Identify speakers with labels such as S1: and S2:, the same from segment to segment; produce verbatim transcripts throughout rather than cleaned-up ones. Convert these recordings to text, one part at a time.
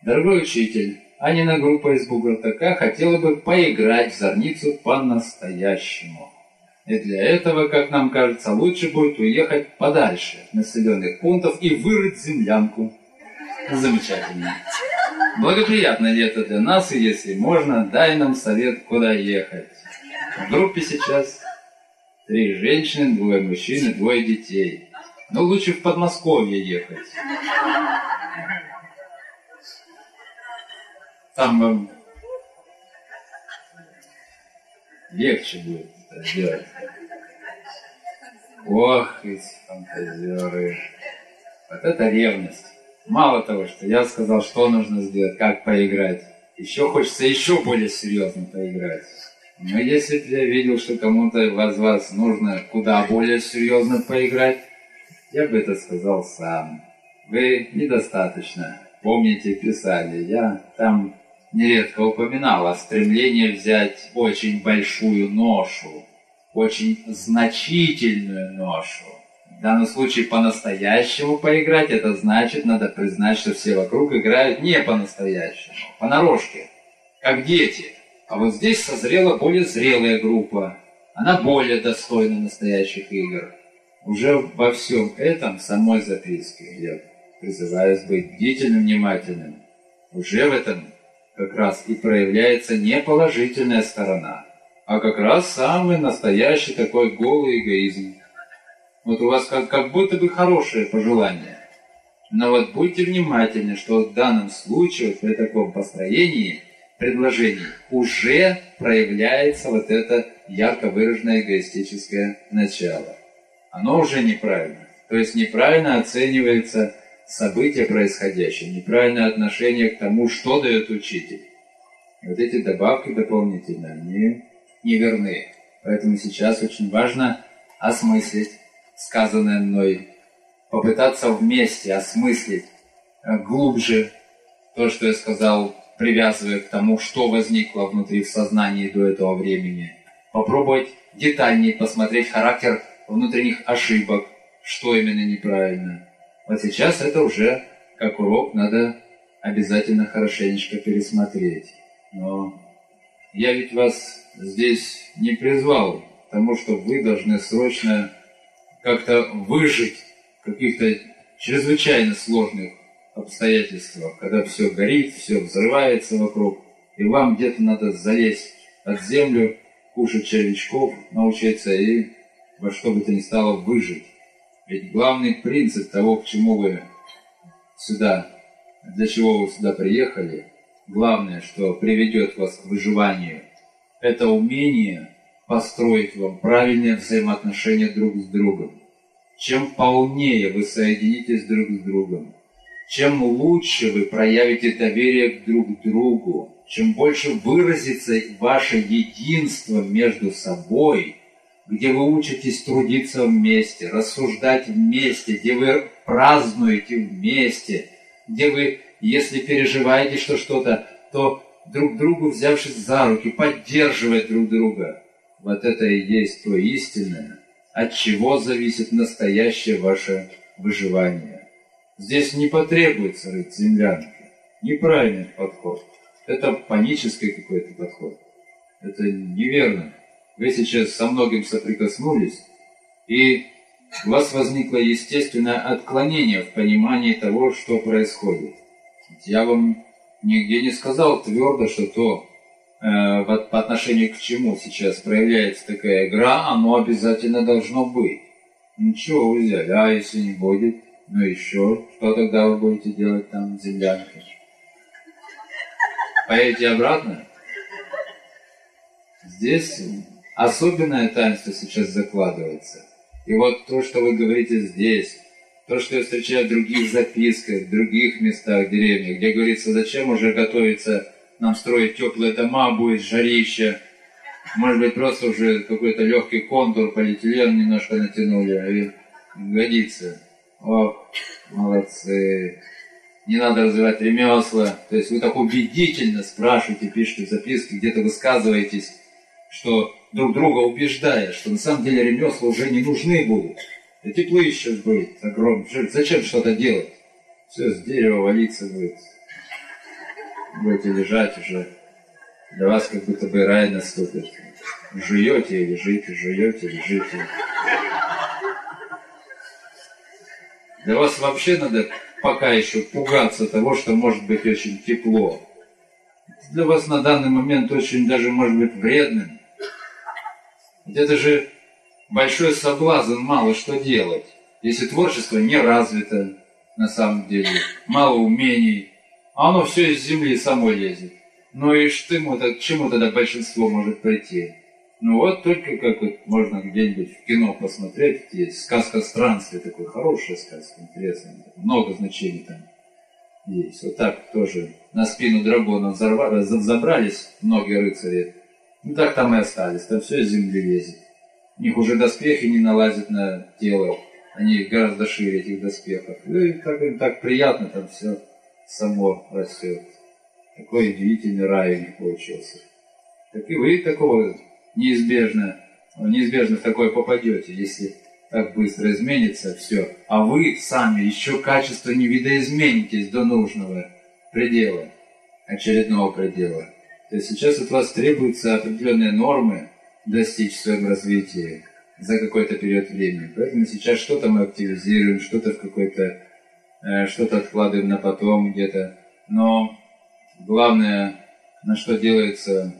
S1: Дорогой учитель, Анина группа из Бугуртака хотела бы поиграть в зорницу по-настоящему. И для этого, как нам кажется, лучше будет уехать подальше от населенных пунктов и вырыть землянку. Замечательно. Благоприятно ли это для нас, и если можно, дай нам совет, куда ехать. В группе сейчас три женщины, двое мужчин и двое детей. Но лучше в Подмосковье ехать. Там вам легче будет это сделать. Ох, эти фантазеры. Вот это ревность. Мало того, что я сказал, что нужно сделать, как поиграть, еще хочется еще более серьезно поиграть. Но если бы я видел, что кому-то из вас нужно куда более серьезно поиграть, я бы это сказал сам. Вы недостаточно помните Писание. Я там нередко упоминал о стремлении взять очень большую ношу, очень значительную ношу. В данном случае по-настоящему поиграть, это значит, надо признать, что все вокруг играют не по-настоящему, понарошке, как дети. А вот здесь созрела более зрелая группа. Она более достойна настоящих игр. Уже во всем этом, в самой записке, я призываюсь быть бдительным, внимательным. Уже в этом как раз и проявляется не положительная сторона, а как раз самый настоящий такой голый эгоизм. Вот у вас как, как будто бы хорошее пожелание. Но вот будьте внимательны, что в данном случае, вот при таком построении предложений, уже проявляется вот это ярко выраженное эгоистическое начало. Оно уже неправильно. То есть неправильно оценивается события происходящее, неправильное отношение к тому, что дает учитель. И вот эти добавки дополнительные, они неверны. Поэтому сейчас очень важно осмыслить сказанное мной, попытаться вместе осмыслить глубже то, что я сказал, привязывая к тому, что возникло внутри в сознании до этого времени. Попробовать детальнее посмотреть характер внутренних ошибок, что именно неправильно. Вот сейчас это уже, как урок, надо обязательно хорошенечко пересмотреть. Но я ведь вас здесь не призвал к тому, что вы должны срочно как-то выжить в каких-то чрезвычайно сложных обстоятельствах, когда все горит, все взрывается вокруг, и вам где-то надо залезть под землю, кушать червячков, научиться и во что бы то ни стало выжить. Ведь главный принцип того, к чему вы сюда, для чего вы сюда приехали, главное, что приведет вас к выживанию, это умение построить вам правильные взаимоотношения друг с другом. Чем полнее вы соединитесь друг с другом, чем лучше вы проявите доверие друг к другу, чем больше выразится ваше единство между собой, где вы учитесь трудиться вместе, рассуждать вместе, где вы празднуете вместе, где вы, если переживаете что что-то, то друг другу, взявшись за руки, поддерживая друг друга. Вот это и есть то истинное, от чего зависит настоящее ваше выживание. Здесь не потребуется рыть землянки. Неправильный подход. Это панический какой-то подход. Это неверно. Вы сейчас со многим соприкоснулись, и у вас возникло естественное отклонение в понимании того, что происходит. Я вам нигде не сказал твердо, что то, э, по отношению к чему сейчас проявляется такая игра, оно обязательно должно быть. Ну чего вы взяли? А если не будет? Ну еще, что тогда вы будете делать там в землянке? Поедете обратно? Здесь особенное таинство сейчас закладывается. И вот то, что вы говорите здесь, то, что я встречаю в других записках, в других местах деревни, где говорится, зачем уже готовиться нам строить теплые дома, будет жарище, может быть, просто уже какой-то легкий контур, полиэтилен немножко натянули, и годится. Ох, молодцы. Не надо развивать ремесла. То есть вы так убедительно спрашиваете, пишете в записке, где-то высказываетесь, что друг друга убеждая, что на самом деле ремесла уже не нужны будут. И теплыще будет огромное. Зачем что-то делать? Все с дерева валиться будет. будете лежать уже, для вас как будто бы рай наступит. Жуете и лежите, жуете и лежите. Для вас вообще надо пока еще пугаться того, что может быть очень тепло. Для вас на данный момент очень даже может быть вредным. Ведь это же большой соблазн мало что делать. Если творчество не развито, на самом деле, мало умений, а оно все из земли само лезет. Ну и что, к чему тогда большинство может прийти? Ну вот только как вот можно где-нибудь в кино посмотреть, есть «Сказка странствия», такой хорошая сказка, интересная, много значений там есть. Вот так тоже на спину дракона забрались многие рыцари, ну так там и остались, там все из земли лезет. У них уже доспехи не налазят на тело, они гораздо шире этих доспехов. И так, им так приятно, там все само растет. Такой удивительный рай у них получился. Так и вы такого неизбежно, неизбежно в такое попадете, если так быстро изменится все. А вы сами еще качество не видоизменитесь до нужного предела, очередного предела. То есть сейчас от вас требуются определенные нормы достичь в своем развитии за какой-то период времени. Поэтому сейчас что-то мы активизируем, что-то в какой-то, э, что-то откладываем на потом где-то. Но главное, на что делается,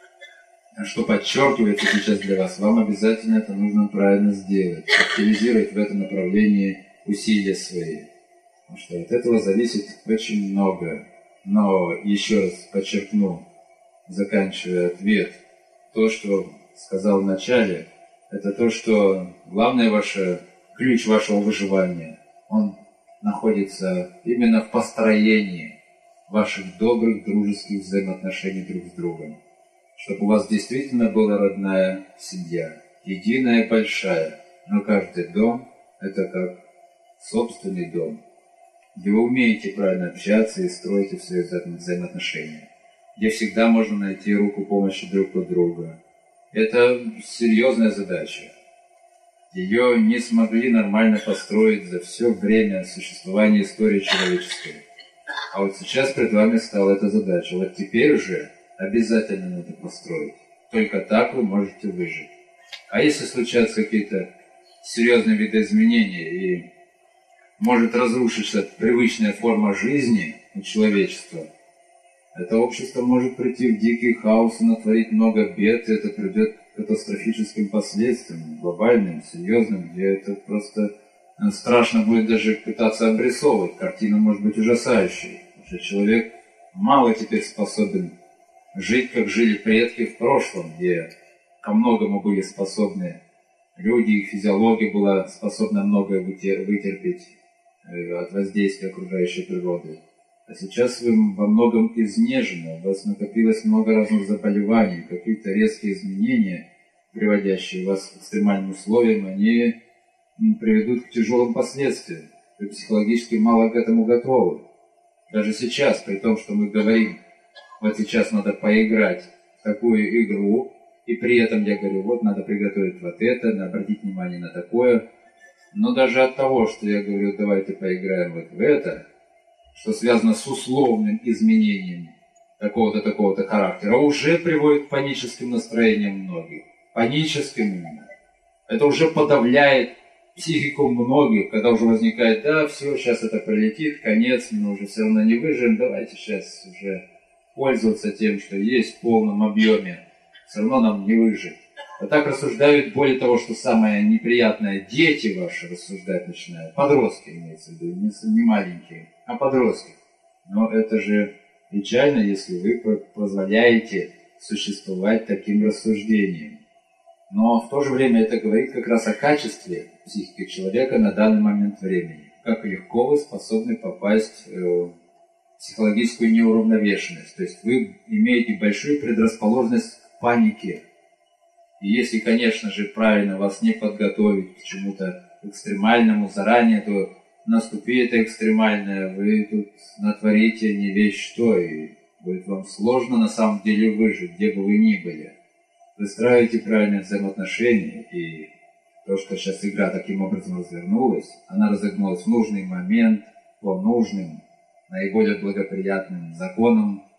S1: что подчеркивается сейчас для вас, вам обязательно это нужно правильно сделать. Активизировать в этом направлении усилия свои. Потому что от этого зависит очень много. Но еще раз подчеркну, заканчивая ответ, то, что сказал в начале, это то, что главное ваше, ключ вашего выживания, он находится именно в построении ваших добрых дружеских взаимоотношений друг с другом. Чтобы у вас действительно была родная семья, единая, большая, но каждый дом – это как собственный дом, где вы умеете правильно общаться и строите свои взаимоотношения, где всегда можно найти руку помощи друг у друга. Это серьезная задача. Ее не смогли нормально построить за все время существования истории человеческой. А вот сейчас перед вами стала эта задача. Вот теперь уже обязательно надо построить. Только так вы можете выжить. А если случаются какие-то серьезные видоизменения и может разрушиться привычная форма жизни у человечества, это общество может прийти в дикий хаос и натворить много бед, и это придет к катастрофическим последствиям, глобальным, серьезным, где это просто страшно будет даже пытаться обрисовывать. Картина может быть ужасающей, потому что человек мало теперь способен жить, как жили предки в прошлом, где ко многому были способны люди, их физиология была способна многое вытерпеть от воздействия окружающей природы. А сейчас вы во многом изнежены, у вас накопилось много разных заболеваний, какие-то резкие изменения, приводящие вас к экстремальным условиям, они приведут к тяжелым последствиям. Вы психологически мало к этому готовы. Даже сейчас, при том, что мы говорим, вот сейчас надо поиграть в такую игру, и при этом я говорю, вот надо приготовить вот это, надо обратить внимание на такое. Но даже от того, что я говорю, давайте поиграем вот в это, что связано с условным изменением такого-то, такого-то характера, уже приводит к паническим настроениям многих. Паническим именно. Это уже подавляет психику многих, когда уже возникает, да, все, сейчас это пролетит, конец, мы уже все равно не выживем, давайте сейчас уже пользоваться тем, что есть в полном объеме, все равно нам не выжить. А так рассуждают, более того, что самое неприятное, дети ваши рассуждать начинают, подростки имеется в виду, не маленькие, а подростки. Но это же печально, если вы позволяете существовать таким рассуждением. Но в то же время это говорит как раз о качестве психики человека на данный момент времени. Как легко вы способны попасть в психологическую неуравновешенность. То есть вы имеете большую предрасположенность к панике. И если, конечно же, правильно вас не подготовить к чему-то экстремальному заранее, то наступит это экстремальное, вы тут натворите не весь что, и будет вам сложно на самом деле выжить, где бы вы ни были. Выстраивайте правильные взаимоотношения, и то, что сейчас игра таким образом развернулась, она разогнулась в нужный момент, по нужным, наиболее благоприятным законам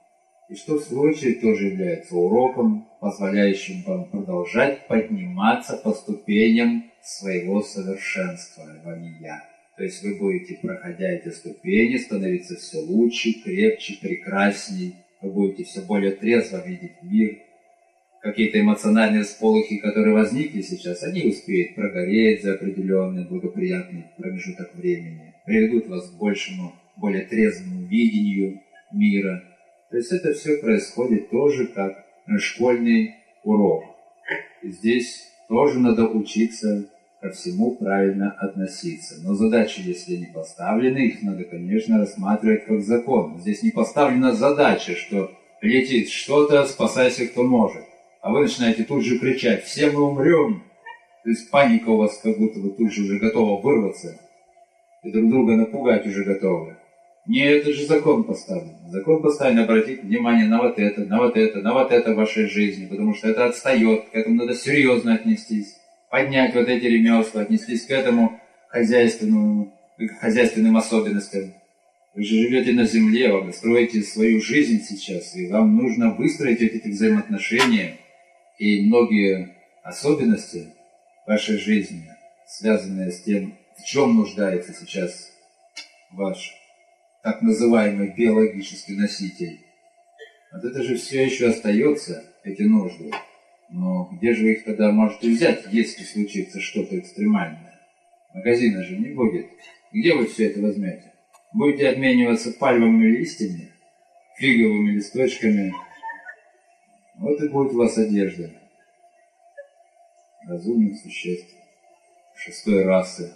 S1: И что в свою очередь тоже является уроком, позволяющим вам продолжать подниматься по ступеням своего совершенствования. То есть вы будете, проходя эти ступени, становиться все лучше, крепче, прекрасней. Вы будете все более трезво видеть мир. Какие-то эмоциональные всполохи, которые возникли сейчас, они успеют прогореть за определенный благоприятный промежуток времени, приведут вас к большему, более трезвому видению мира. То есть это все происходит тоже как школьный урок. И здесь тоже надо учиться ко всему правильно относиться. Но задачи, если не поставлены, их надо, конечно, рассматривать как закон. Здесь не поставлена задача, что летит что-то, спасайся, кто может. А вы начинаете тут же кричать: все мы умрем. То есть паника у вас, как будто вы тут же уже готова вырваться. И друг друга напугать уже готовы. Нет, это же закон поставлен. Закон поставлен обратить внимание на вот это, на вот это, на вот это в вашей жизни, потому что это отстает, к этому надо серьезно отнестись. Поднять вот эти ремесла, отнестись к этому хозяйственному, к хозяйственным особенностям. Вы же живете на земле, вы строите свою жизнь сейчас, и вам нужно выстроить эти взаимоотношения. И многие особенности вашей жизни, связанные с тем, в чем нуждается сейчас ваш так называемый биологический носитель. Вот это же все еще остается, эти нужды. Но где же вы их тогда можете взять, если случится что-то экстремальное? Магазина же не будет. Где вы все это возьмете? Будете обмениваться пальмовыми листьями, фиговыми листочками. Вот и будет у вас одежда разумных существ шестой расы.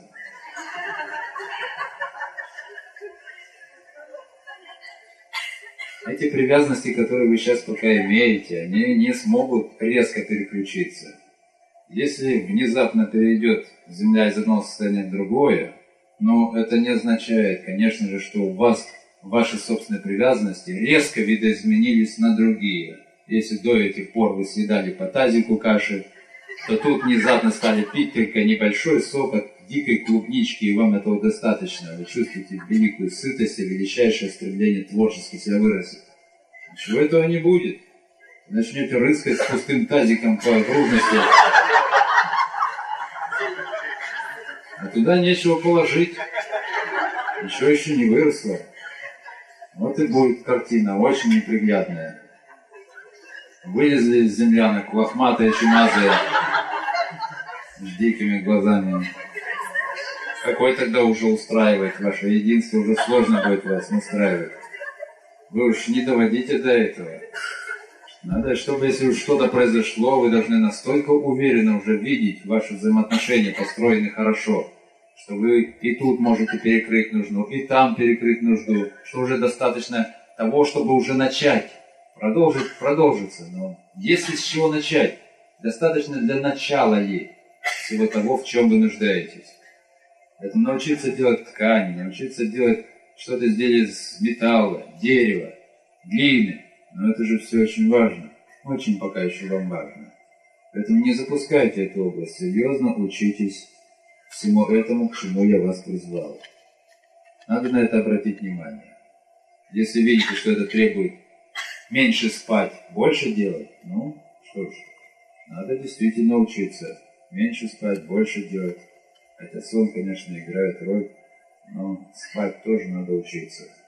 S1: Эти привязанности, которые вы сейчас пока имеете, они не смогут резко переключиться. Если внезапно перейдет Земля из одного состояния в другое, но это не означает, конечно же, что у вас ваши собственные привязанности резко видоизменились на другие. Если до этих пор вы съедали по тазику каши, то тут внезапно стали пить только небольшой сок от дикой клубнички, и вам этого достаточно. Вы чувствуете великую сытость и величайшее стремление творчески себя выразить. Ничего этого не будет. Начнете рыскать с пустым тазиком по окружности, а туда нечего положить. Ничего еще не выросло. Вот и будет картина, очень неприглядная. Вылезли из землянок лохматые, чумазые, с дикими глазами. Какой тогда уже устраивает ваше единство, уже сложно будет вас настраивать. Вы уж не доводите до этого. Надо, чтобы если уж что-то произошло, вы должны настолько уверенно уже видеть ваши взаимоотношения, построены хорошо, что вы и тут можете перекрыть нужду, и там перекрыть нужду, что уже достаточно того, чтобы уже начать. Продолжить, продолжится. Но если с чего начать, достаточно для начала ли всего того, в чем вы нуждаетесь. Это научиться делать ткани, научиться делать что-то изделие из металла, дерева, глины. Но это же все очень важно. Очень пока еще вам важно. Поэтому не запускайте эту область. Серьезно учитесь всему этому, к чему я вас призвал. Надо на это обратить внимание. Если видите, что это требует меньше спать, больше делать, ну, что ж, надо действительно учиться. Меньше спать, больше делать. Хотя сон, конечно, играет роль, но спать тоже надо учиться.